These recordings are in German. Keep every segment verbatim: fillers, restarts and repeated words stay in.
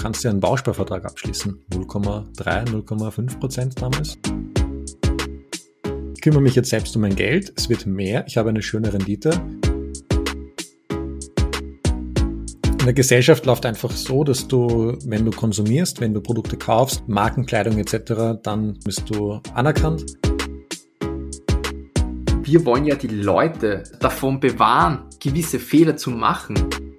kannst ja einen Bausparvertrag abschließen. null Komma drei, null Komma fünf Prozent damals. Ich kümmere mich jetzt selbst um mein Geld. Es wird mehr. Ich habe eine schöne Rendite. In der Gesellschaft läuft einfach so, dass du, wenn du konsumierst, wenn du Produkte kaufst, Markenkleidung et cetera, dann bist du anerkannt. Wir wollen ja die Leute davon bewahren, gewisse Fehler zu machen.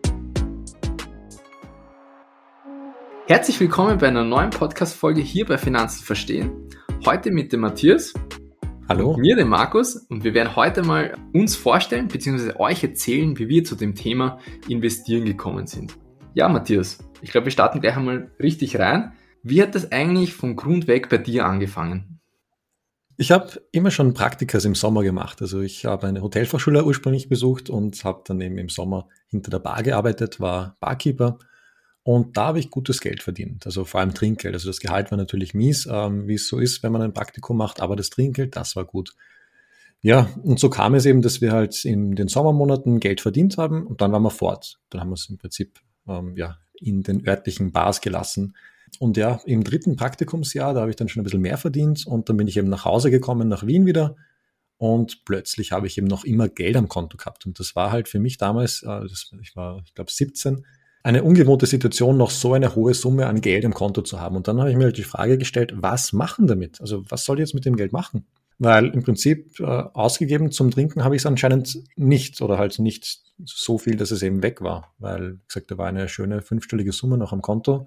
Herzlich willkommen bei einer neuen Podcast-Folge hier bei Finanzen verstehen. Heute mit dem Matthias. Hallo. Und mir, dem Markus. Und wir werden heute mal uns vorstellen bzw. euch erzählen, wie wir zu dem Thema Investieren gekommen sind. Ja, Matthias, ich glaube, wir starten gleich einmal richtig rein. Wie hat das eigentlich von Grund weg bei dir angefangen? Ich habe immer schon Praktikas im Sommer gemacht. Also ich habe eine Hotelfachschule ursprünglich besucht und habe dann eben im Sommer hinter der Bar gearbeitet, war Barkeeper. Und da habe ich gutes Geld verdient, also vor allem Trinkgeld. Also das Gehalt war natürlich mies, ähm, wie es so ist, wenn man ein Praktikum macht, aber das Trinkgeld, das war gut. Ja, und so kam es eben, dass wir halt in den Sommermonaten Geld verdient haben und dann waren wir fort. Dann haben wir es im Prinzip ähm, ja, in den örtlichen Bars gelassen. Und ja, im dritten Praktikumsjahr, da habe ich dann schon ein bisschen mehr verdient und dann bin ich eben nach Hause gekommen, nach Wien wieder. Und plötzlich habe ich eben noch immer Geld am Konto gehabt. Und das war halt für mich damals, äh, das, ich war, ich glaube, siebzehn, eine ungewohnte Situation, noch so eine hohe Summe an Geld im Konto zu haben. Und dann habe ich mir halt die Frage gestellt, was machen damit? Also was soll ich jetzt mit dem Geld machen? Weil im Prinzip äh, ausgegeben zum Trinken habe ich es anscheinend nicht oder halt nicht so viel, dass es eben weg war. Weil, wie gesagt, da war eine schöne fünfstellige Summe noch am Konto.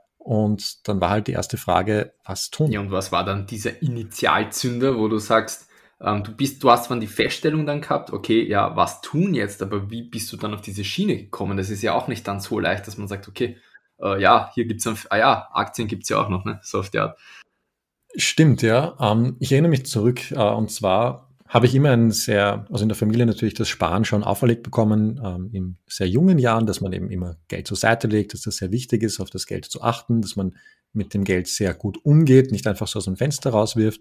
Und dann war halt die erste Frage, was tun? Ja, und was war dann dieser Initialzünder, wo du sagst, ähm, du bist, du hast zwar die Feststellung dann gehabt, okay, ja, was tun jetzt, aber wie bist du dann auf diese Schiene gekommen? Das ist ja auch nicht dann so leicht, dass man sagt, okay, äh, ja, hier gibt's dann, ah ja, Aktien gibt's ja auch noch, ne, so auf die Art. Stimmt, ja. Ähm, ich erinnere mich zurück, äh, und zwar habe ich immer ein sehr, also in der Familie natürlich das Sparen schon auferlegt bekommen, ähm, in sehr jungen Jahren, dass man eben immer Geld zur Seite legt, dass das sehr wichtig ist, auf das Geld zu achten, dass man mit dem Geld sehr gut umgeht, nicht einfach so aus dem Fenster rauswirft.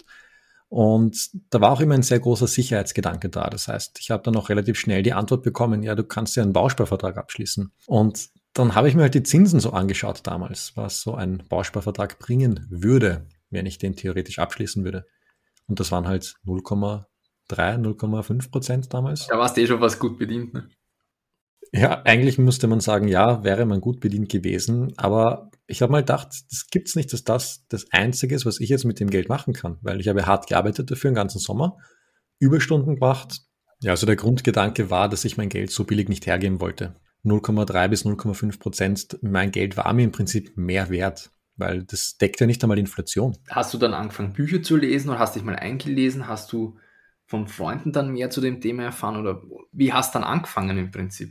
Und da war auch immer ein sehr großer Sicherheitsgedanke da. Das heißt, ich habe dann auch relativ schnell die Antwort bekommen, ja, du kannst ja einen Bausparvertrag abschließen. Und dann habe ich mir halt die Zinsen so angeschaut damals, was so ein Bausparvertrag bringen würde, wenn ich den theoretisch abschließen würde. Und das waren halt null Komma drei, null Komma fünf Prozent damals. Da warst du eh schon was gut bedient, ne? Ja, eigentlich müsste man sagen, ja, wäre man gut bedient gewesen, aber ich habe mal gedacht, das gibt's nicht, dass das das Einzige ist, was ich jetzt mit dem Geld machen kann, weil ich habe hart gearbeitet dafür den ganzen Sommer, Überstunden gemacht. Ja, also der Grundgedanke war, dass ich mein Geld so billig nicht hergeben wollte. null Komma drei bis null Komma fünf Prozent, mein Geld war mir im Prinzip mehr wert, weil das deckt ja nicht einmal Inflation. Hast du dann angefangen, Bücher zu lesen oder hast dich mal eingelesen? Hast du von Freunden dann mehr zu dem Thema erfahren oder wie hast du dann angefangen im Prinzip?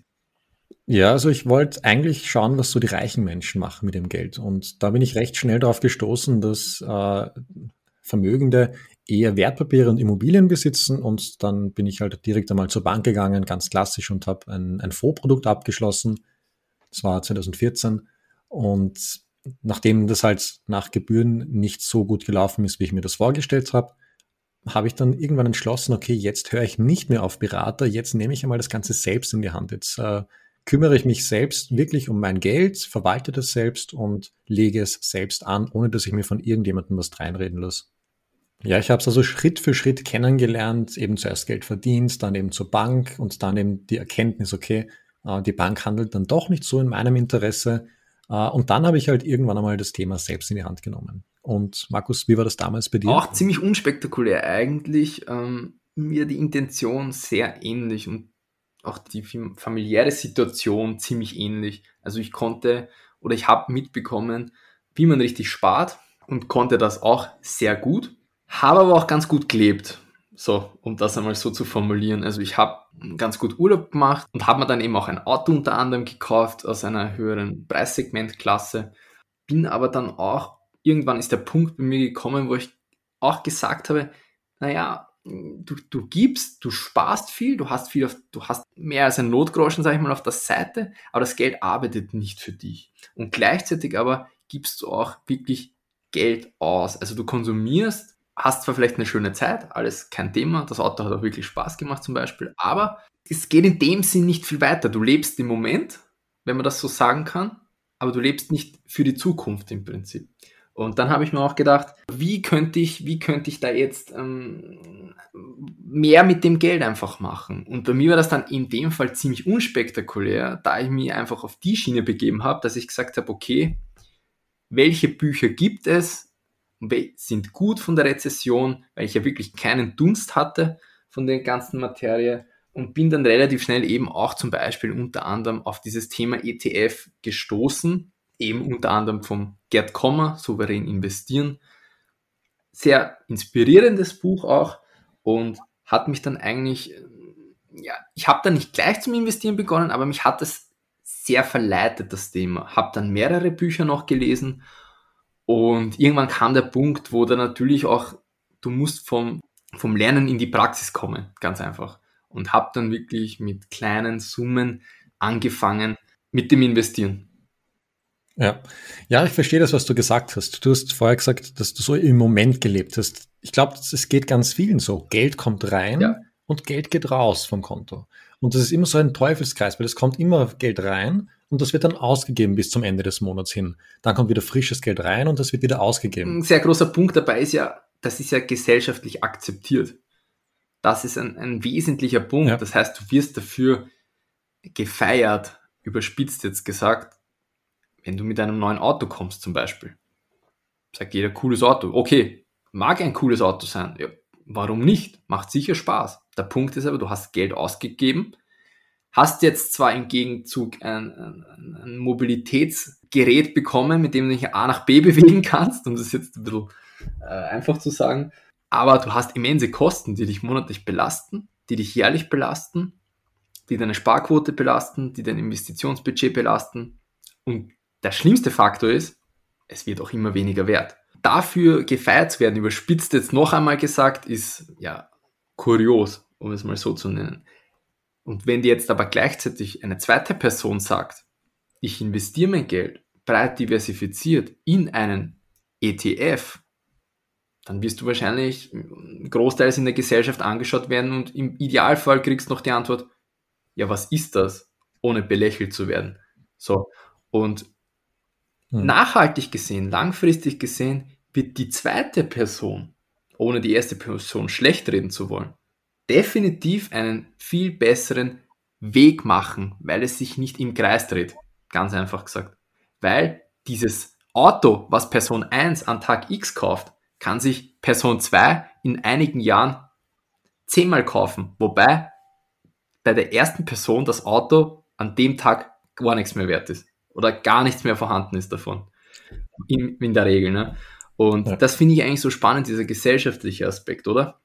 Ja, also ich wollte eigentlich schauen, was so die reichen Menschen machen mit dem Geld. Und da bin ich recht schnell darauf gestoßen, dass äh, Vermögende eher Wertpapiere und Immobilien besitzen. Und dann bin ich halt direkt einmal zur Bank gegangen, ganz klassisch, und habe ein, ein Fondsprodukt abgeschlossen. Das war zwanzig vierzehn. Und nachdem das halt nach Gebühren nicht so gut gelaufen ist, wie ich mir das vorgestellt habe, habe ich dann irgendwann entschlossen, okay, jetzt höre ich nicht mehr auf Berater, jetzt nehme ich einmal das Ganze selbst in die Hand. Jetzt äh, kümmere ich mich selbst wirklich um mein Geld, verwalte das selbst und lege es selbst an, ohne dass ich mir von irgendjemandem was reinreden lasse. Ja, ich habe es also Schritt für Schritt kennengelernt, eben zuerst Geld verdient, dann eben zur Bank und dann eben die Erkenntnis, okay, äh, die Bank handelt dann doch nicht so in meinem Interesse. Äh, und dann habe ich halt irgendwann einmal das Thema selbst in die Hand genommen. Und Markus, wie war das damals bei dir? Auch ziemlich unspektakulär eigentlich, ähm, mir die Intention sehr ähnlich und auch die familiäre Situation ziemlich ähnlich. Also ich konnte oder ich habe mitbekommen, wie man richtig spart und konnte das auch sehr gut, habe aber auch ganz gut gelebt, so, um das einmal so zu formulieren. Also ich habe ganz gut Urlaub gemacht und habe mir dann eben auch ein Auto unter anderem gekauft aus einer höheren Preissegmentklasse, bin aber dann auch, irgendwann ist der Punkt bei mir gekommen, wo ich auch gesagt habe, naja, Du, du gibst, du sparst viel, du hast viel auf, du hast mehr als ein Notgroschen, sag ich mal, auf der Seite, aber das Geld arbeitet nicht für dich. Und gleichzeitig aber gibst du auch wirklich Geld aus. Also du konsumierst, hast zwar vielleicht eine schöne Zeit, alles kein Thema, das Auto hat auch wirklich Spaß gemacht zum Beispiel, aber es geht in dem Sinn nicht viel weiter. Du lebst im Moment, wenn man das so sagen kann, aber du lebst nicht für die Zukunft im Prinzip. Und dann habe ich mir auch gedacht, wie könnte ich, wie könnte ich da jetzt ähm, mehr mit dem Geld einfach machen? Und bei mir war das dann in dem Fall ziemlich unspektakulär, da ich mich einfach auf die Schiene begeben habe, dass ich gesagt habe, okay, welche Bücher gibt es, sind gut von der Rezession, weil ich ja wirklich keinen Dunst hatte von der ganzen Materie und bin dann relativ schnell eben auch zum Beispiel unter anderem auf dieses Thema E T F gestoßen, eben unter anderem vom Gerd Kommer, Souverän investieren. Sehr inspirierendes Buch auch und hat mich dann eigentlich, ja, ich habe dann nicht gleich zum Investieren begonnen, aber mich hat es sehr verleitet, das Thema. Habe dann mehrere Bücher noch gelesen und irgendwann kam der Punkt, wo dann natürlich auch, du musst vom, vom Lernen in die Praxis kommen, ganz einfach. Und habe dann wirklich mit kleinen Summen angefangen mit dem Investieren. Ja. Ja, ich verstehe das, was du gesagt hast. Du hast vorher gesagt, dass du so im Moment gelebt hast. Ich glaube, es geht ganz vielen so. Geld kommt rein Ja. und Geld geht raus vom Konto. Und das ist immer so ein Teufelskreis, weil es kommt immer Geld rein und das wird dann ausgegeben bis zum Ende des Monats hin. Dann kommt wieder frisches Geld rein und das wird wieder ausgegeben. Ein sehr großer Punkt dabei ist ja, das ist ja gesellschaftlich akzeptiert. Das ist ein, ein wesentlicher Punkt. Ja. Das heißt, du wirst dafür gefeiert, überspitzt jetzt gesagt, wenn du mit einem neuen Auto kommst zum Beispiel. Sagt jeder, cooles Auto. Okay, mag ein cooles Auto sein. Ja, warum nicht? Macht sicher Spaß. Der Punkt ist aber, du hast Geld ausgegeben, hast jetzt zwar im Gegenzug ein, ein, ein Mobilitätsgerät bekommen, mit dem du dich A nach B bewegen kannst, um das jetzt ein bisschen äh, einfach zu sagen, aber du hast immense Kosten, die dich monatlich belasten, die dich jährlich belasten, die deine Sparquote belasten, die dein Investitionsbudget belasten. Und der schlimmste Faktor ist, es wird auch immer weniger wert. Dafür gefeiert zu werden, überspitzt jetzt noch einmal gesagt, ist ja kurios, um es mal so zu nennen. Und wenn dir jetzt aber gleichzeitig eine zweite Person sagt, ich investiere mein Geld breit diversifiziert in einen E T F, dann wirst du wahrscheinlich großteils in der Gesellschaft angeschaut werden und im Idealfall kriegst du noch die Antwort, ja, was ist das, ohne belächelt zu werden. So, und hm. nachhaltig gesehen, langfristig gesehen, wird die zweite Person, ohne die erste Person schlecht reden zu wollen, definitiv einen viel besseren Weg machen, weil es sich nicht im Kreis dreht. Ganz einfach gesagt. Weil dieses Auto, was Person eins an Tag X kauft, kann sich Person zwei in einigen Jahren zehnmal kaufen. Wobei bei der ersten Person das Auto an dem Tag gar nichts mehr wert ist. Oder gar nichts mehr vorhanden ist davon. In, in der Regel. Ne? Und ja. das finde ich eigentlich so spannend, dieser gesellschaftliche Aspekt, oder?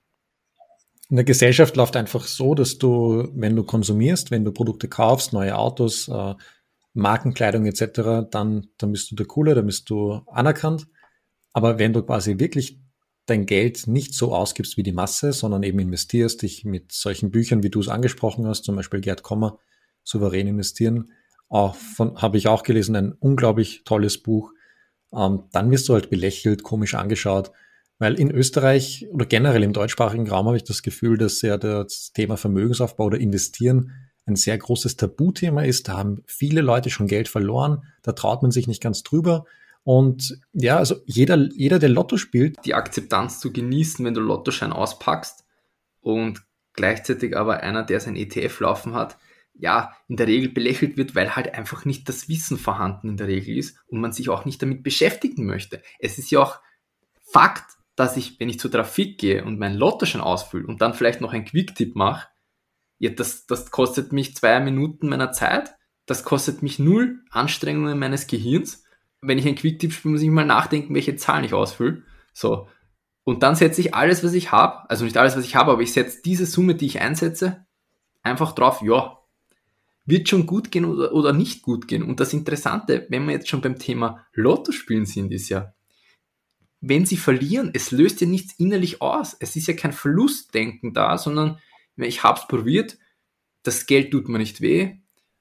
In der Gesellschaft läuft einfach so, dass du, wenn du konsumierst, wenn du Produkte kaufst, neue Autos, äh, Markenkleidung et cetera, dann, dann bist du der Coole, dann bist du anerkannt. Aber wenn du quasi wirklich dein Geld nicht so ausgibst wie die Masse, sondern eben investierst, dich mit solchen Büchern, wie du es angesprochen hast, zum Beispiel Gerd Kommer, Souverän investieren, auch von, habe ich auch gelesen, ein unglaublich tolles Buch, ähm, dann wirst du halt belächelt, komisch angeschaut. Weil in Österreich oder generell im deutschsprachigen Raum habe ich das Gefühl, dass ja das Thema Vermögensaufbau oder Investieren ein sehr großes Tabuthema ist. Da haben viele Leute schon Geld verloren, da traut man sich nicht ganz drüber. Und ja, also jeder, jeder, der Lotto spielt. Die Akzeptanz zu genießen, wenn du Lottoschein auspackst und gleichzeitig aber einer, der sein E T F laufen hat, ja, in der Regel belächelt wird, weil halt einfach nicht das Wissen vorhanden in der Regel ist und man sich auch nicht damit beschäftigen möchte. Es ist ja auch Fakt, dass ich, wenn ich zur Trafik gehe und meinen Lottoschein ausfülle und dann vielleicht noch einen Quick-Tipp mache, ja, das, das kostet mich zwei Minuten meiner Zeit, das kostet mich null Anstrengungen meines Gehirns. Wenn ich einen Quick-Tipp spiele, muss ich mal nachdenken, welche Zahlen ich ausfülle. So. Und dann setze ich alles, was ich habe, also nicht alles, was ich habe, aber ich setze diese Summe, die ich einsetze, einfach drauf, ja, wird schon gut gehen oder, oder nicht gut gehen. Und das Interessante, wenn wir jetzt schon beim Thema Lottospielen sind, ist ja, wenn sie verlieren, es löst ja nichts innerlich aus. Es ist ja kein Verlustdenken da, sondern ich habe es probiert, das Geld tut mir nicht weh.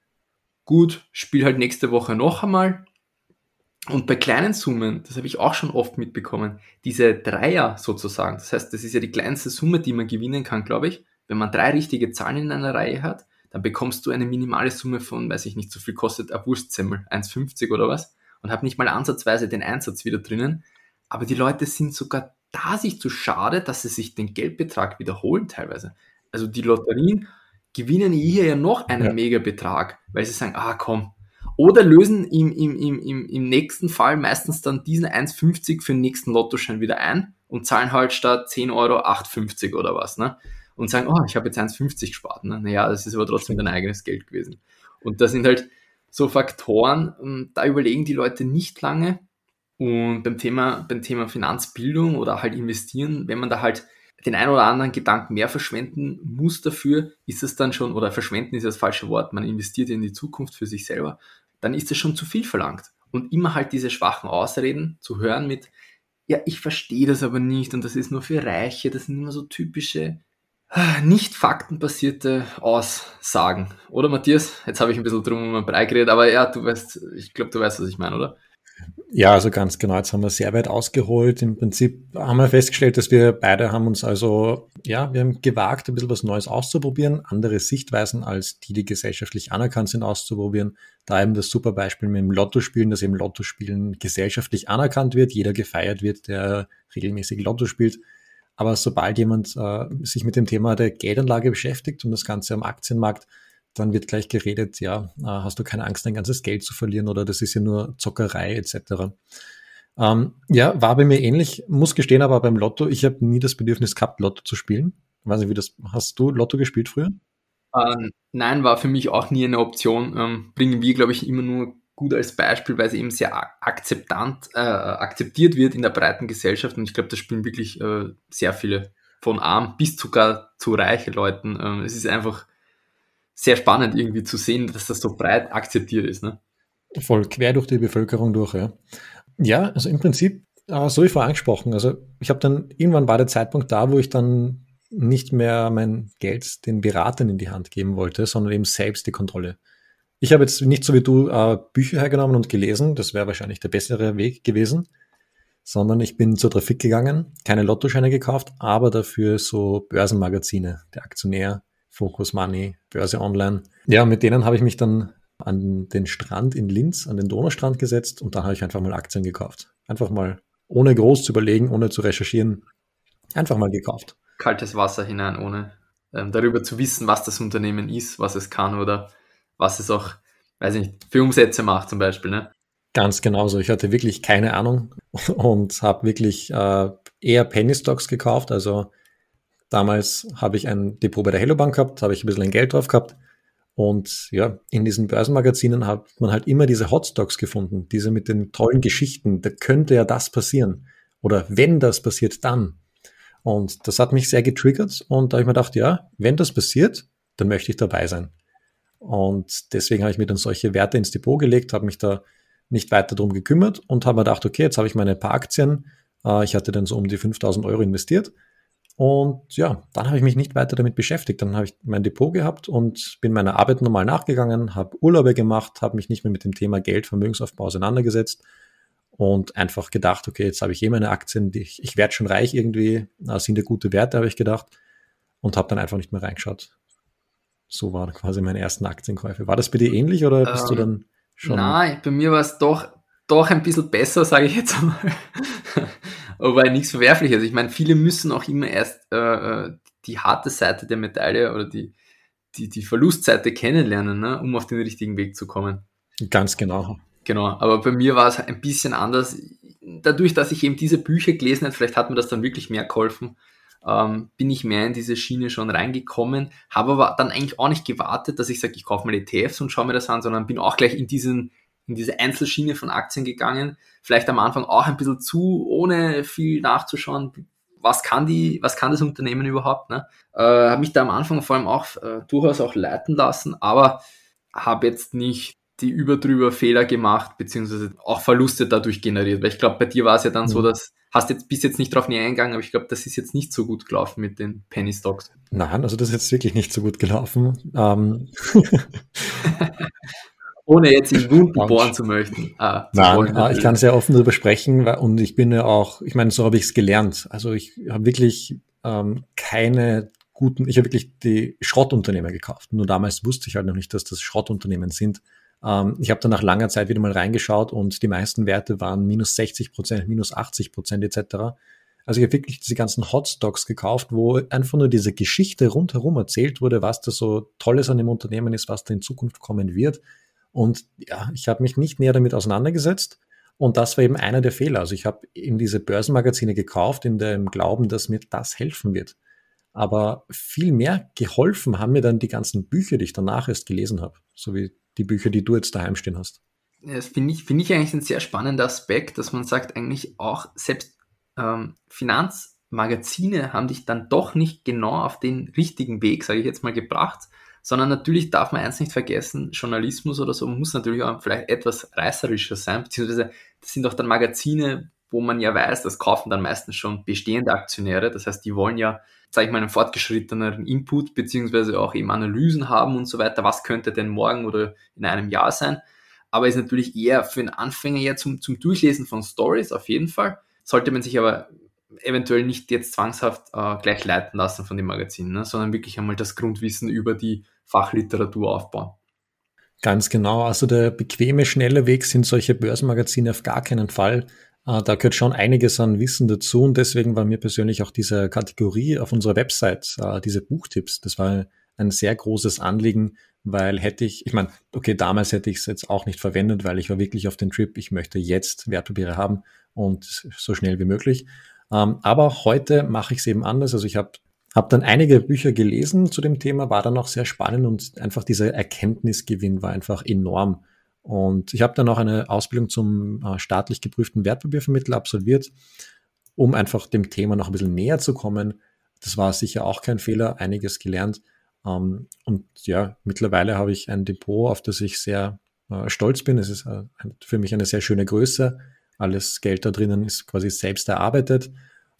Gut, spiel halt nächste Woche noch einmal. Und bei kleinen Summen, das habe ich auch schon oft mitbekommen, diese Dreier sozusagen, das heißt, das ist ja die kleinste Summe, die man gewinnen kann, glaube ich, wenn man drei richtige Zahlen in einer Reihe hat, dann bekommst du eine minimale Summe von, weiß ich nicht, so viel kostet ein Wurstsemmel, eins fünfzig oder was, und habe nicht mal ansatzweise den Einsatz wieder drinnen. Aber die Leute sind sogar da sich zu schade, dass sie sich den Geldbetrag wiederholen teilweise. Also die Lotterien gewinnen hier ja noch einen ja. Megabetrag, weil sie sagen, ah komm. Oder lösen im, im, im, im nächsten Fall meistens dann diesen eins fünfzig für den nächsten Lottoschein wieder ein und zahlen halt statt zehn Euro acht fünfzig oder was, ne? Und sagen, oh, ich habe jetzt eins fünfzig gespart, ne? Naja, das ist aber trotzdem dein eigenes Geld gewesen. Und das sind halt so Faktoren, da überlegen die Leute nicht lange. Und beim Thema, beim Thema Finanzbildung oder halt investieren, wenn man da halt den einen oder anderen Gedanken mehr verschwenden muss dafür, ist es dann schon, oder verschwenden ist das falsche Wort, man investiert in die Zukunft für sich selber, dann ist es schon zu viel verlangt. Und immer halt diese schwachen Ausreden zu hören mit, ja, ich verstehe das aber nicht und das ist nur für Reiche, das sind immer so typische, nicht faktenbasierte Aussagen. Oder Matthias? Jetzt habe ich ein bisschen drum um ein Brei geredet, aber ja, du weißt, ich glaube, du weißt, was ich meine, oder? Ja, also ganz genau. Jetzt haben wir sehr weit ausgeholt. Im Prinzip haben wir festgestellt, dass wir beide haben uns also, ja, wir haben gewagt, ein bisschen was Neues auszuprobieren, andere Sichtweisen als die, die gesellschaftlich anerkannt sind, auszuprobieren. Da eben das super Beispiel mit dem Lottospielen, dass eben Lottospielen gesellschaftlich anerkannt wird, jeder gefeiert wird, der regelmäßig Lotto spielt. Aber sobald jemand äh, sich mit dem Thema der Geldanlage beschäftigt und das Ganze am Aktienmarkt, dann wird gleich geredet, ja, hast du keine Angst, dein ganzes Geld zu verlieren oder das ist ja nur Zockerei et cetera. Ähm, ja, war bei mir ähnlich, muss gestehen, aber beim Lotto, ich habe nie das Bedürfnis gehabt, Lotto zu spielen. Ich weiß nicht, wie das, hast du Lotto gespielt früher? Ähm, nein, war für mich auch nie eine Option. Ähm, bringen wir, glaube ich, immer nur gut als Beispiel, weil es eben sehr akzeptant, äh, akzeptiert wird in der breiten Gesellschaft und ich glaube, das spielen wirklich äh, sehr viele von arm bis sogar zu reichen Leuten. Ähm, es ist einfach sehr spannend irgendwie zu sehen, dass das so breit akzeptiert ist. Ne? Voll quer durch die Bevölkerung durch, ja. Ja, also im Prinzip, äh, so wie vorher angesprochen, also ich habe dann, irgendwann war der Zeitpunkt da, wo ich dann nicht mehr mein Geld den Beratern in die Hand geben wollte, sondern eben selbst die Kontrolle. Ich habe jetzt nicht so wie du äh, Bücher hergenommen und gelesen, das wäre wahrscheinlich der bessere Weg gewesen, sondern ich bin zur Trafik gegangen, keine Lottoscheine gekauft, aber dafür so Börsenmagazine, der Aktionär, Focus Money, Börse Online. Ja, mit denen habe ich mich dann an den Strand in Linz, an den Donaustrand gesetzt und da habe ich einfach mal Aktien gekauft. Einfach mal, ohne groß zu überlegen, ohne zu recherchieren, einfach mal gekauft. Kaltes Wasser hinein, ohne ähm, darüber zu wissen, was das Unternehmen ist, was es kann oder was es auch, weiß ich nicht, für Umsätze macht zum Beispiel, ne? Ganz genauso. Ich hatte wirklich keine Ahnung und habe wirklich äh, eher Penny Stocks gekauft, also damals habe ich ein Depot bei der Hello Bank gehabt, habe ich ein bisschen ein Geld drauf gehabt und ja, in diesen Börsenmagazinen hat man halt immer diese Hotstocks gefunden, diese mit den tollen Geschichten, da könnte ja das passieren oder wenn das passiert, dann. Und das hat mich sehr getriggert und da habe ich mir gedacht, ja, wenn das passiert, dann möchte ich dabei sein. Und deswegen habe ich mir dann solche Werte ins Depot gelegt, habe mich da nicht weiter drum gekümmert und habe mir gedacht, okay, jetzt habe ich meine paar Aktien, ich hatte dann so um die fünftausend Euro investiert. Und ja, dann habe ich mich nicht weiter damit beschäftigt. Dann habe ich mein Depot gehabt und bin meiner Arbeit normal nachgegangen, habe Urlaube gemacht, habe mich nicht mehr mit dem Thema Geld, Vermögensaufbau auseinandergesetzt und einfach gedacht, okay, jetzt habe ich eh meine Aktien, die ich, ich werde schon reich irgendwie, das sind ja gute Werte, habe ich gedacht und habe dann einfach nicht mehr reingeschaut. So waren quasi meine ersten Aktienkäufe. War das bei dir ähnlich oder bist ähm, du dann schon... Nein, bei mir war es doch, doch ein bisschen besser, sage ich jetzt einmal. Aber nichts Verwerfliches. Ich meine, viele müssen auch immer erst äh, die harte Seite der Medaille oder die, die, die Verlustseite kennenlernen, ne, um auf den richtigen Weg zu kommen. Ganz genau. Genau, aber bei mir war es ein bisschen anders. Dadurch, dass ich eben diese Bücher gelesen habe, vielleicht hat mir das dann wirklich mehr geholfen, ähm, bin ich mehr in diese Schiene schon reingekommen, habe aber dann eigentlich auch nicht gewartet, dass ich sage, ich kaufe mal E T Fs und schaue mir das an, sondern bin auch gleich in diesen in diese Einzelschiene von Aktien gegangen, vielleicht am Anfang auch ein bisschen zu, ohne viel nachzuschauen, was kann die, was kann das Unternehmen überhaupt, ne? Äh, habe mich da am Anfang vor allem auch äh, durchaus auch leiten lassen, aber habe jetzt nicht die überdrüber Fehler gemacht, beziehungsweise auch Verluste dadurch generiert, weil ich glaube, bei dir war es ja dann mhm. so, dass, hast jetzt bis jetzt nicht drauf näher eingegangen, aber ich glaube, das ist jetzt nicht so gut gelaufen mit den Penny Stocks. Nein, also das ist jetzt wirklich nicht so gut gelaufen. Ähm. Ohne jetzt in Wunden bohren zu möchten. Ah, zu Nein, wollen, ich kann sehr offen darüber sprechen und ich bin ja auch, ich meine, so habe ich es gelernt. Also ich habe wirklich ähm, keine guten, ich habe wirklich die Schrottunternehmen gekauft. Nur damals wusste ich halt noch nicht, dass das Schrottunternehmen sind. Ähm, ich habe dann nach langer Zeit wieder mal reingeschaut und die meisten Werte waren minus sechzig Prozent, minus achtzig Prozent et cetera. Also ich habe wirklich diese ganzen Hotstocks gekauft, wo einfach nur diese Geschichte rundherum erzählt wurde, was da so Tolles an dem Unternehmen ist, was da in Zukunft kommen wird. Und ja, ich habe mich nicht näher damit auseinandergesetzt. Und das war eben einer der Fehler. Also ich habe in diese Börsenmagazine gekauft, in dem Glauben, dass mir das helfen wird. Aber viel mehr geholfen haben mir dann die ganzen Bücher, die ich danach erst gelesen habe. So wie die Bücher, die du jetzt daheim stehen hast. Das finde ich, finde ich eigentlich ein sehr spannender Aspekt, dass man sagt, eigentlich auch selbst ähm, Finanzmagazine haben dich dann doch nicht genau auf den richtigen Weg, sage ich jetzt mal, gebracht, sondern natürlich darf man eins nicht vergessen, Journalismus oder so muss natürlich auch vielleicht etwas reißerischer sein, beziehungsweise das sind auch dann Magazine, wo man ja weiß, das kaufen dann meistens schon bestehende Aktionäre, das heißt, die wollen ja, sage ich mal, einen fortgeschritteneren Input, beziehungsweise auch eben Analysen haben und so weiter, was könnte denn morgen oder in einem Jahr sein, aber ist natürlich eher für einen Anfänger ja zum, zum Durchlesen von Stories auf jeden Fall, sollte man sich aber eventuell nicht jetzt zwangshaft äh, gleich leiten lassen von dem Magazin, ne, sondern wirklich einmal das Grundwissen über die Fachliteratur aufbauen. Ganz genau. Also der bequeme, schnelle Weg sind solche Börsenmagazine auf gar keinen Fall. Äh, da gehört schon einiges an Wissen dazu und deswegen war mir persönlich auch diese Kategorie auf unserer Website, äh, diese Buchtipps, das war ein sehr großes Anliegen, weil hätte ich, ich meine, okay, damals hätte ich es jetzt auch nicht verwendet, weil ich war wirklich auf den Trip, ich möchte jetzt Wertpapiere haben und so schnell wie möglich. Ähm, aber heute mache ich es eben anders. Also ich habe hab dann einige Bücher gelesen zu dem Thema, war dann auch sehr spannend und einfach dieser Erkenntnisgewinn war einfach enorm. Und ich habe dann auch eine Ausbildung zum äh, staatlich geprüften Wertpapiervermittler absolviert, um einfach dem Thema noch ein bisschen näher zu kommen. Das war sicher auch kein Fehler, einiges gelernt. Ähm, und ja, mittlerweile habe ich ein Depot, auf das ich sehr äh, stolz bin. Es ist äh, für mich eine sehr schöne Größe. Alles Geld da drinnen ist quasi selbst erarbeitet.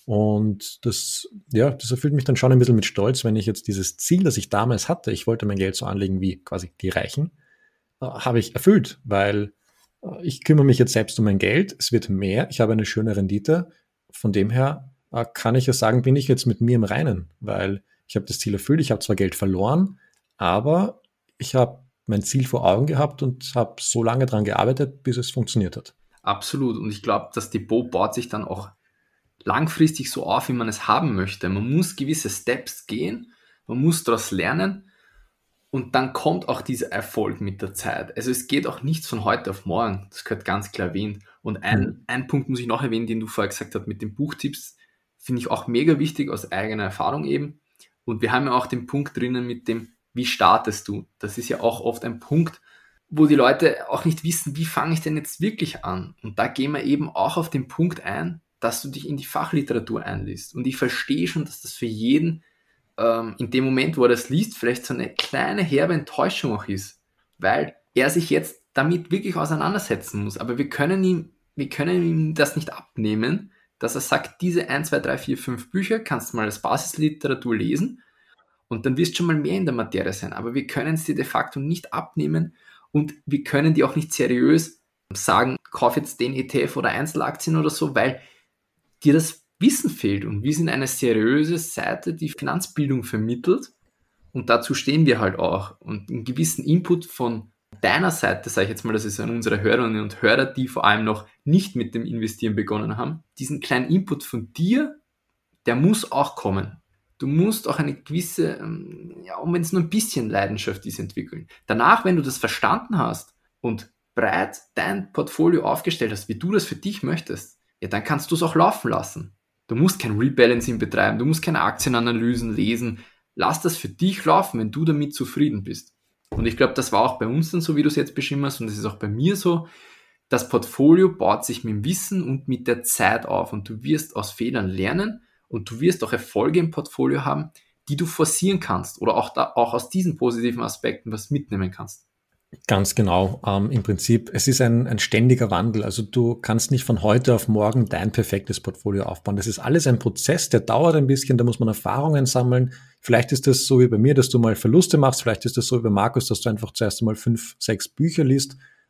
Und das, ja, das erfüllt mich dann schon ein bisschen mit Stolz, wenn ich jetzt dieses Ziel, das ich damals hatte, ich wollte mein Geld so anlegen wie quasi die Reichen, äh, habe ich erfüllt, weil äh, ich kümmere mich jetzt selbst um mein Geld, es wird mehr, ich habe eine schöne Rendite. Von dem her äh, kann ich ja sagen, bin ich jetzt mit mir im Reinen, weil ich habe das Ziel erfüllt, ich habe zwar Geld verloren, aber ich habe mein Ziel vor Augen gehabt und habe so lange dran gearbeitet, bis es funktioniert hat. Absolut. Und ich glaube, das Depot baut sich dann auch langfristig so auf, wie man es haben möchte. Man muss gewisse Steps gehen, man muss daraus lernen und dann kommt auch dieser Erfolg mit der Zeit. Also es geht auch nichts von heute auf morgen, das gehört ganz klar erwähnt. Und ein, mhm. ein Punkt muss ich noch erwähnen, den du vorher gesagt hast mit den Buchtipps, finde ich auch mega wichtig aus eigener Erfahrung eben. Und wir haben ja auch den Punkt drinnen mit dem, wie startest du? Das ist ja auch oft ein Punkt, wo die Leute auch nicht wissen, wie fange ich denn jetzt wirklich an? Und da gehen wir eben auch auf den Punkt ein, dass du dich in die Fachliteratur einliest. Und ich verstehe schon, dass das für jeden ähm, in dem Moment, wo er das liest, vielleicht so eine kleine herbe Enttäuschung auch ist, weil er sich jetzt damit wirklich auseinandersetzen muss. Aber wir können ihm, wir können ihm das nicht abnehmen, dass er sagt, diese eins, zwei, drei, vier, fünf Bücher kannst du mal als Basisliteratur lesen und dann wirst du schon mal mehr in der Materie sein. Aber wir können es dir de facto nicht abnehmen und wir können dir auch nicht seriös sagen, kauf jetzt den E T F oder Einzelaktien oder so, weil dir das Wissen fehlt. Und wir sind eine seriöse Seite, die Finanzbildung vermittelt und dazu stehen wir halt auch. Und einen gewissen Input von deiner Seite, sage ich jetzt mal, das ist an unsere Hörerinnen und Hörer, die vor allem noch nicht mit dem Investieren begonnen haben, diesen kleinen Input von dir, der muss auch kommen. Du musst auch eine gewisse, ja, und wenn es nur ein bisschen Leidenschaft ist, entwickeln. Danach, wenn du das verstanden hast und breit dein Portfolio aufgestellt hast, wie du das für dich möchtest, ja, dann kannst du es auch laufen lassen. Du musst kein Rebalancing betreiben, du musst keine Aktienanalysen lesen. Lass das für dich laufen, wenn du damit zufrieden bist. Und ich glaube, das war auch bei uns dann so, wie du es jetzt beschrieben hast, und das ist auch bei mir so. Das Portfolio baut sich mit dem Wissen und mit der Zeit auf und du wirst aus Fehlern lernen und du wirst auch Erfolge im Portfolio haben, die du forcieren kannst oder auch, da, auch aus diesen positiven Aspekten was mitnehmen kannst. Ganz genau. Ähm, im Prinzip, es ist ein, ein ständiger Wandel. Also du kannst nicht von heute auf morgen dein perfektes Portfolio aufbauen. Das ist alles ein Prozess, der dauert ein bisschen, da muss man Erfahrungen sammeln. Vielleicht ist das so wie bei mir, dass du mal Verluste machst. Vielleicht ist das so wie bei Markus, dass du einfach zuerst einmal fünf, sechs Bücher liest.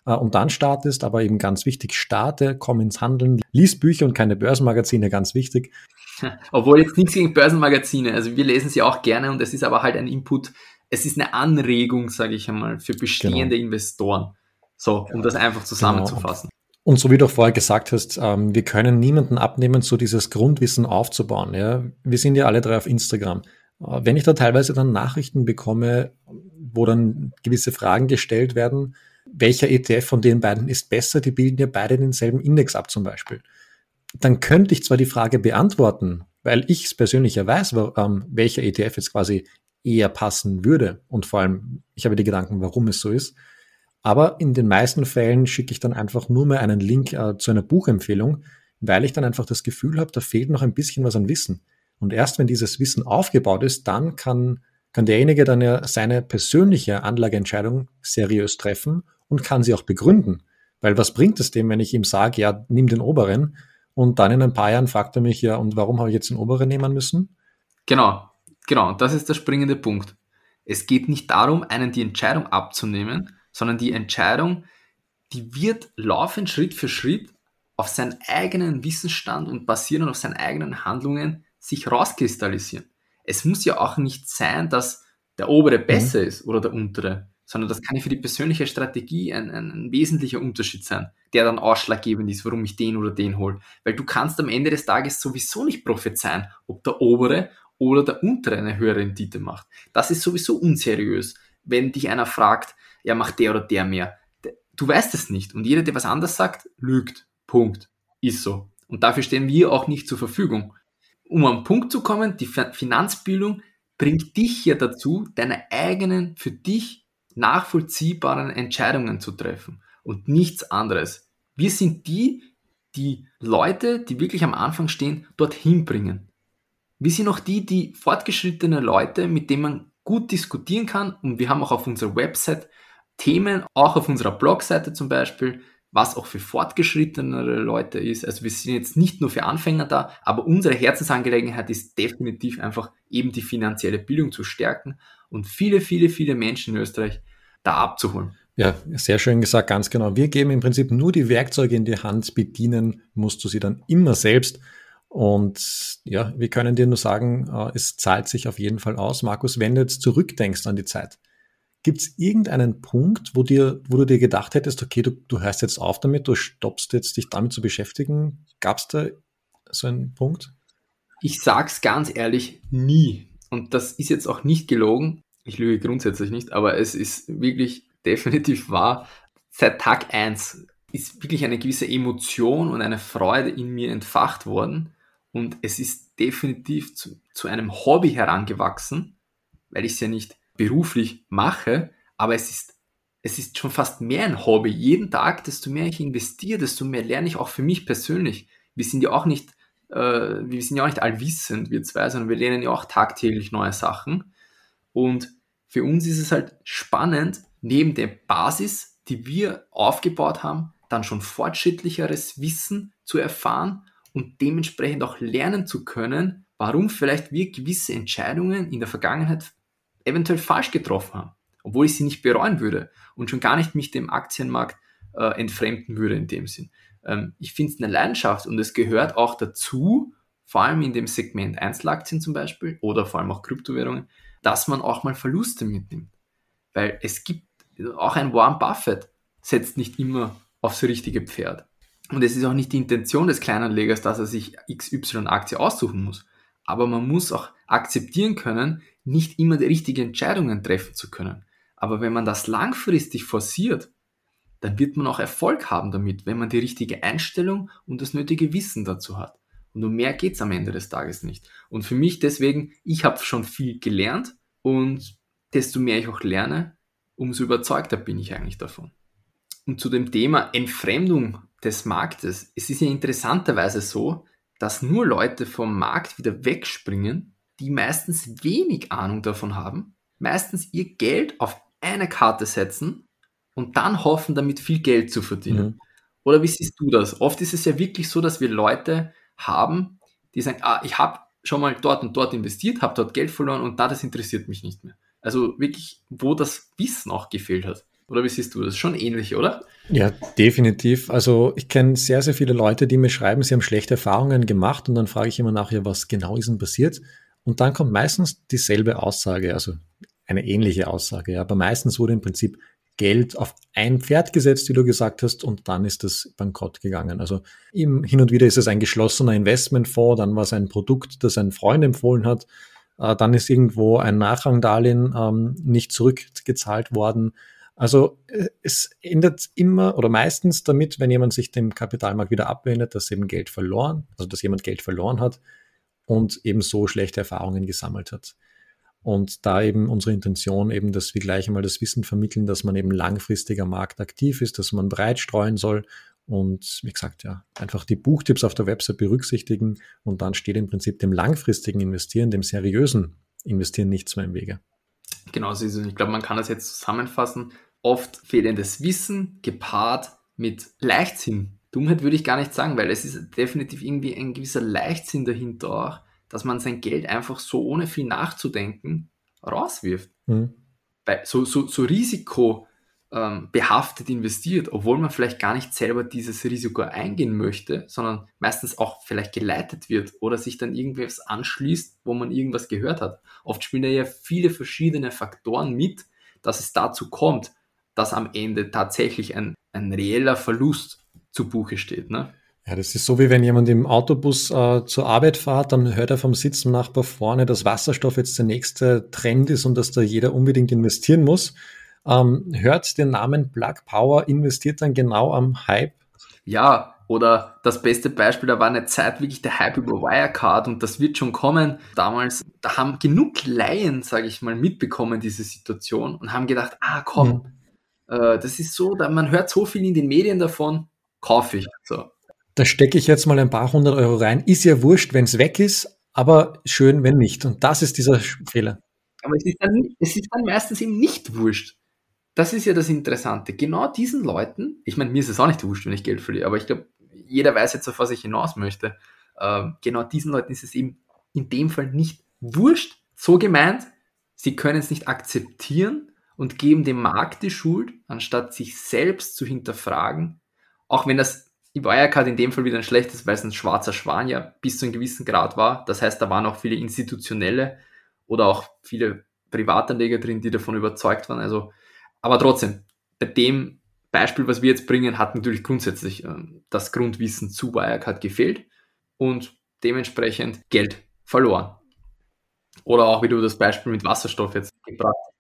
äh, und dann startest, aber eben ganz wichtig, starte, komm ins Handeln, lies Bücher und keine Börsenmagazine, ganz wichtig. Obwohl jetzt nichts gegen Börsenmagazine, also wir lesen sie auch gerne und es ist aber halt ein Input, es ist eine Anregung, sage ich einmal, für bestehende genau. Investoren. So, um das einfach zusammenzufassen. Genau. Und so wie du auch vorher gesagt hast, ähm, wir können niemanden abnehmen, so dieses Grundwissen aufzubauen. Ja? Wir sind ja alle drei auf Instagram. Äh, wenn ich da teilweise dann Nachrichten bekomme, wo dann gewisse Fragen gestellt werden, welcher E T F von den beiden ist besser, die bilden ja beide denselben Index ab zum Beispiel. Dann könnte ich zwar die Frage beantworten, weil ich es persönlich ja weiß, ähm, welcher E T F jetzt quasi eher passen würde. Und vor allem, ich habe die Gedanken, warum es so ist. Aber in den meisten Fällen schicke ich dann einfach nur mehr einen Link äh, zu einer Buchempfehlung, weil ich dann einfach das Gefühl habe, da fehlt noch ein bisschen was an Wissen. Und erst wenn dieses Wissen aufgebaut ist, dann kann, kann derjenige dann ja seine persönliche Anlageentscheidung seriös treffen und kann sie auch begründen. Weil was bringt es dem, wenn ich ihm sage, ja, nimm den oberen, und dann in ein paar Jahren fragt er mich, ja, und warum habe ich jetzt den oberen nehmen müssen? Genau, genau, und das ist der springende Punkt. Es geht nicht darum, einen die Entscheidung abzunehmen, sondern die Entscheidung, die wird laufend Schritt für Schritt auf seinen eigenen Wissensstand und basierend auf seinen eigenen Handlungen sich rauskristallisieren. Es muss ja auch nicht sein, dass der obere besser mhm. ist oder der untere, sondern das kann ja für die persönliche Strategie ein, ein, ein wesentlicher Unterschied sein, der dann ausschlaggebend ist, warum ich den oder den hole. Weil du kannst am Ende des Tages sowieso nicht prophezeien, ob der obere oder der untere eine höhere Rendite macht. Das ist sowieso unseriös, wenn dich einer fragt, ja, macht der oder der mehr. Du weißt es nicht. Und jeder, der was anderes sagt, lügt. Punkt. Ist so. Und dafür stehen wir auch nicht zur Verfügung. Um am Punkt zu kommen, die Finanzbildung bringt dich ja dazu, deine eigenen, für dich nachvollziehbaren Entscheidungen zu treffen. Und nichts anderes. Wir sind die, die Leute, die wirklich am Anfang stehen, dorthin bringen. Wir sind auch die, die fortgeschrittene Leute, mit denen man gut diskutieren kann. Und wir haben auch auf unserer Website Themen, auch auf unserer Blogseite zum Beispiel, was auch für fortgeschrittenere Leute ist. Also wir sind jetzt nicht nur für Anfänger da, aber unsere Herzensangelegenheit ist definitiv einfach eben die finanzielle Bildung zu stärken und viele, viele, viele Menschen in Österreich da abzuholen. Ja, sehr schön gesagt, ganz genau. Wir geben im Prinzip nur die Werkzeuge in die Hand, bedienen musst du sie dann immer selbst. Und ja, wir können dir nur sagen, es zahlt sich auf jeden Fall aus. Markus, wenn du jetzt zurückdenkst an die Zeit, gibt es irgendeinen Punkt, wo, dir, wo du dir gedacht hättest, okay, du, du hörst jetzt auf damit, du stoppst jetzt, dich damit zu beschäftigen? Gab es da so einen Punkt? Ich sag's ganz ehrlich, nie. Und das ist jetzt auch nicht gelogen. Ich lüge grundsätzlich nicht, aber es ist wirklich definitiv wahr. Seit Tag eins ist wirklich eine gewisse Emotion und eine Freude in mir entfacht worden. Und es ist definitiv zu, zu einem Hobby herangewachsen, weil ich es ja nicht beruflich mache, aber es ist, es ist schon fast mehr ein Hobby. Jeden Tag, desto mehr ich investiere, desto mehr lerne ich auch für mich persönlich. Wir sind ja auch nicht, äh, wir sind ja auch nicht allwissend, wir zwei, sondern wir lernen ja auch tagtäglich neue Sachen. Und für uns ist es halt spannend, neben der Basis, die wir aufgebaut haben, dann schon fortschrittlicheres Wissen zu erfahren und dementsprechend auch lernen zu können, warum vielleicht wir gewisse Entscheidungen in der Vergangenheit eventuell falsch getroffen haben, obwohl ich sie nicht bereuen würde und schon gar nicht mich dem Aktienmarkt äh, entfremden würde in dem Sinn. Ähm, ich finde es eine Leidenschaft und es gehört auch dazu, vor allem in dem Segment Einzelaktien zum Beispiel oder vor allem auch Kryptowährungen, dass man auch mal Verluste mitnimmt. Weil es gibt, auch ein Warren Buffett setzt nicht immer aufs richtige Pferd. Und es ist auch nicht die Intention des Kleinanlegers, dass er sich X Y-Aktie aussuchen muss. Aber man muss auch akzeptieren können, nicht immer die richtigen Entscheidungen treffen zu können. Aber wenn man das langfristig forciert, dann wird man auch Erfolg haben damit, wenn man die richtige Einstellung und das nötige Wissen dazu hat. Und um mehr geht's am Ende des Tages nicht. Und für mich deswegen, ich habe schon viel gelernt und desto mehr ich auch lerne, umso überzeugter bin ich eigentlich davon. Und zu dem Thema Entfremdung des Marktes. Es ist ja interessanterweise so, dass nur Leute vom Markt wieder wegspringen, die meistens wenig Ahnung davon haben, meistens ihr Geld auf eine Karte setzen und dann hoffen, damit viel Geld zu verdienen. Mhm. Oder wie siehst du das? Oft ist es ja wirklich so, dass wir Leute haben, die sagen, ah, ich habe schon mal dort und dort investiert, habe dort Geld verloren und da, das interessiert mich nicht mehr. Also wirklich, wo das Wissen auch gefehlt hat. Oder wie siehst du das? Schon ähnlich, oder? Ja, definitiv. Also ich kenne sehr, sehr viele Leute, die mir schreiben, sie haben schlechte Erfahrungen gemacht und dann frage ich immer nach, ja, was genau ist denn passiert? Und dann kommt meistens dieselbe Aussage, also eine ähnliche Aussage. Ja. Aber meistens wurde im Prinzip Geld auf ein Pferd gesetzt, wie du gesagt hast, und dann ist es bankrott gegangen. Also im, hin und wieder ist es ein geschlossener Investmentfonds, dann war es ein Produkt, das ein Freund empfohlen hat, äh, dann ist irgendwo ein Nachrangdarlehen ähm, nicht zurückgezahlt worden. Also äh, es ändert immer oder meistens damit, wenn jemand sich dem Kapitalmarkt wieder abwendet, dass eben Geld verloren, also dass jemand Geld verloren hat und eben so schlechte Erfahrungen gesammelt hat. Und da eben unsere Intention eben, dass wir gleich einmal das Wissen vermitteln, dass man eben langfristig am Markt aktiv ist, dass man breit streuen soll und wie gesagt, ja, einfach die Buchtipps auf der Website berücksichtigen und dann steht im Prinzip dem langfristigen Investieren, dem seriösen Investieren nichts mehr im Wege. Genau so ist es. Ich glaube, man kann das jetzt zusammenfassen. Oft fehlendes Wissen gepaart mit Leichtsinn. Dummheit würde ich gar nicht sagen, weil es ist definitiv irgendwie ein gewisser Leichtsinn dahinter auch, dass man sein Geld einfach so ohne viel nachzudenken rauswirft. Mhm. Weil so, so, so risikobehaftet investiert, obwohl man vielleicht gar nicht selber dieses Risiko eingehen möchte, sondern meistens auch vielleicht geleitet wird oder sich dann irgendwas anschließt, wo man irgendwas gehört hat. Oft spielen da ja viele verschiedene Faktoren mit, dass es dazu kommt, dass am Ende tatsächlich ein, ein reeller Verlust zu Buche steht. Ne? Ja, das ist so, wie wenn jemand im Autobus äh, zur Arbeit fährt, dann hört er vom Sitznachbar vorne, dass Wasserstoff jetzt der nächste Trend ist und dass da jeder unbedingt investieren muss. Ähm, hört den Namen Plug Power, investiert dann genau am Hype. Ja, oder das beste Beispiel, da war eine Zeit wirklich der Hype über Wirecard und das wird schon kommen. Damals, da haben genug Laien, sage ich mal, mitbekommen, diese Situation und haben gedacht, ah komm, mhm. äh, das ist so, da, man hört so viel in den Medien davon, kaufe ich. So. Da stecke ich jetzt mal ein paar hundert Euro rein. Ist ja wurscht, wenn es weg ist, aber schön, wenn nicht. Und das ist dieser Fehler. Aber es ist dann, es ist dann meistens eben nicht wurscht. Das ist ja das Interessante. Genau diesen Leuten, ich meine, mir ist es auch nicht wurscht, wenn ich Geld verliere, aber ich glaube, jeder weiß jetzt, auf was ich hinaus möchte. Ähm, genau diesen Leuten ist es eben in dem Fall nicht wurscht. So gemeint, sie können es nicht akzeptieren und geben dem Markt die Schuld, anstatt sich selbst zu hinterfragen, auch wenn das Wirecard in dem Fall wieder ein schlechtes, weil es ein schwarzer Schwan ja bis zu einem gewissen Grad war. Das heißt, da waren auch viele institutionelle oder auch viele Privatanleger drin, die davon überzeugt waren. Also, aber trotzdem, bei dem Beispiel, was wir jetzt bringen, hat natürlich grundsätzlich äh, das Grundwissen zu Wirecard gefehlt und dementsprechend Geld verloren. Oder auch, wie du das Beispiel mit Wasserstoff jetzt gebracht hast.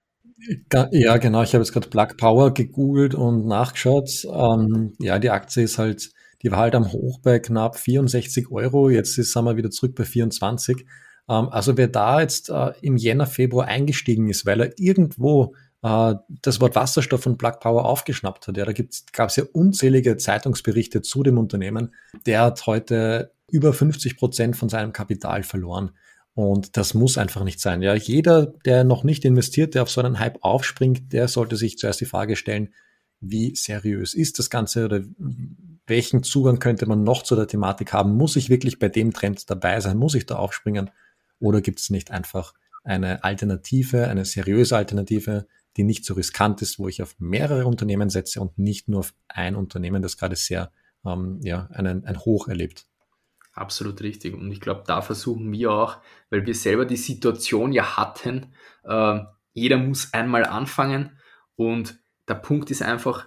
Ja, genau. Ich habe jetzt gerade Plug Power gegoogelt und nachgeschaut. Ähm, ja, die Aktie ist halt, die war halt am Hoch bei knapp vierundsechzig Euro. Jetzt ist, sind wir wieder zurück bei vierundzwanzig. Ähm, also wer da jetzt äh, im Jänner, Februar eingestiegen ist, weil er irgendwo äh, das Wort Wasserstoff von Plug Power aufgeschnappt hat, ja, da gab es ja unzählige Zeitungsberichte zu dem Unternehmen. Der hat heute über fünfzig Prozent von seinem Kapital verloren. Und das muss einfach nicht sein. Ja, jeder, der noch nicht investiert, der auf so einen Hype aufspringt, der sollte sich zuerst die Frage stellen, wie seriös ist das Ganze oder welchen Zugang könnte man noch zu der Thematik haben? Muss ich wirklich bei dem Trend dabei sein? Muss ich da aufspringen? Oder gibt es nicht einfach eine Alternative, eine seriöse Alternative, die nicht so riskant ist, wo ich auf mehrere Unternehmen setze und nicht nur auf ein Unternehmen, das gerade sehr ähm, ja, einen, ein Hoch erlebt? Absolut richtig. Und ich glaube, da versuchen wir auch, weil wir selber die Situation ja hatten, äh, jeder muss einmal anfangen. Und der Punkt ist einfach,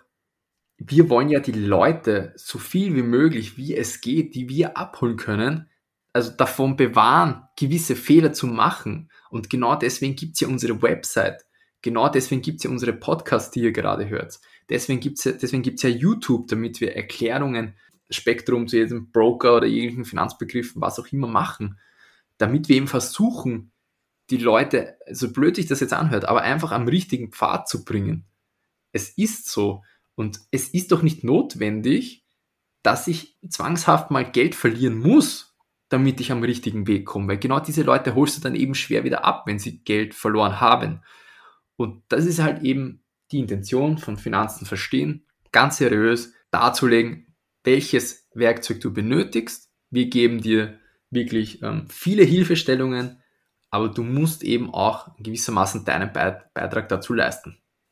wir wollen ja die Leute so viel wie möglich, wie es geht, die wir abholen können, also davon bewahren, gewisse Fehler zu machen. Und genau deswegen gibt es ja unsere Website. Genau deswegen gibt es ja unsere Podcasts, die ihr gerade hört. Deswegen gibt es ja, deswegen gibt's ja YouTube, damit wir Erklärungen Spektrum zu jedem Broker oder jeglichen Finanzbegriffen, was auch immer machen, damit wir eben versuchen, die Leute, so blöd sich das jetzt anhört, aber einfach am richtigen Pfad zu bringen. Es ist so und es ist doch nicht notwendig, dass ich zwangshaft mal Geld verlieren muss, damit ich am richtigen Weg komme, weil genau diese Leute holst du dann eben schwer wieder ab, wenn sie Geld verloren haben. Und das ist halt eben die Intention von Finanzen verstehen, ganz seriös darzulegen, welches Werkzeug du benötigst. Wir geben dir wirklich ähm, viele Hilfestellungen, aber du musst eben auch gewissermaßen deinen Beitrag dazu leisten.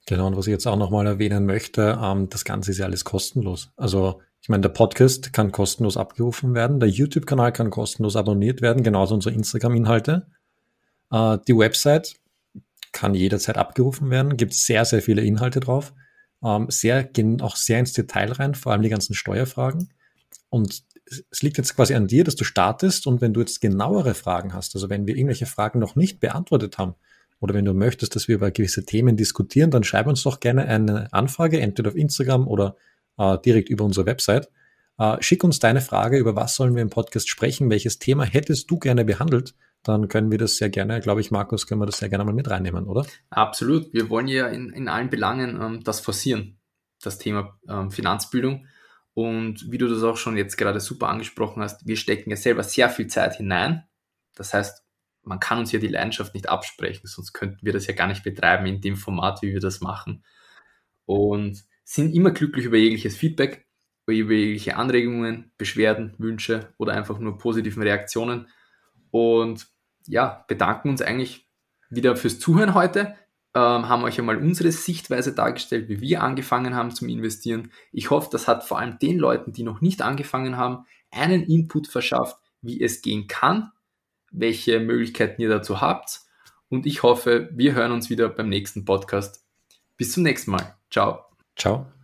Genau, und was ich jetzt auch nochmal erwähnen möchte, ähm, das Ganze ist ja alles kostenlos. Also ich meine, der Podcast kann kostenlos abgerufen werden, der YouTube-Kanal kann kostenlos abonniert werden, genauso unsere Instagram-Inhalte. Äh, die Website kann jederzeit abgerufen werden, gibt sehr, sehr viele Inhalte drauf, ähm, sehr, gehen auch sehr ins Detail rein, vor allem die ganzen Steuerfragen. Und es liegt jetzt quasi an dir, dass du startest, und wenn du jetzt genauere Fragen hast, also wenn wir irgendwelche Fragen noch nicht beantwortet haben oder wenn du möchtest, dass wir über gewisse Themen diskutieren, dann schreib uns doch gerne eine Anfrage, entweder auf Instagram oder äh, direkt über unsere Website. Äh, schick uns deine Frage, über was sollen wir im Podcast sprechen, welches Thema hättest du gerne behandelt, dann können wir das sehr gerne, glaube ich, Markus, können wir das sehr gerne mal mit reinnehmen, oder? Absolut. Wir wollen ja in, in allen Belangen ähm, das forcieren, das Thema ähm, Finanzbildung. Und wie du das auch schon jetzt gerade super angesprochen hast, wir stecken ja selber sehr viel Zeit hinein. Das heißt, man kann uns ja die Leidenschaft nicht absprechen, sonst könnten wir das ja gar nicht betreiben in dem Format, wie wir das machen. Und sind immer glücklich über jegliches Feedback, über jegliche Anregungen, Beschwerden, Wünsche oder einfach nur positiven Reaktionen. Und ja, bedanken uns eigentlich wieder fürs Zuhören heute, ähm, haben euch einmal unsere Sichtweise dargestellt, wie wir angefangen haben zum Investieren. Ich hoffe, das hat vor allem den Leuten, die noch nicht angefangen haben, einen Input verschafft, wie es gehen kann, welche Möglichkeiten ihr dazu habt. Und ich hoffe, wir hören uns wieder beim nächsten Podcast. Bis zum nächsten Mal. Ciao. Ciao.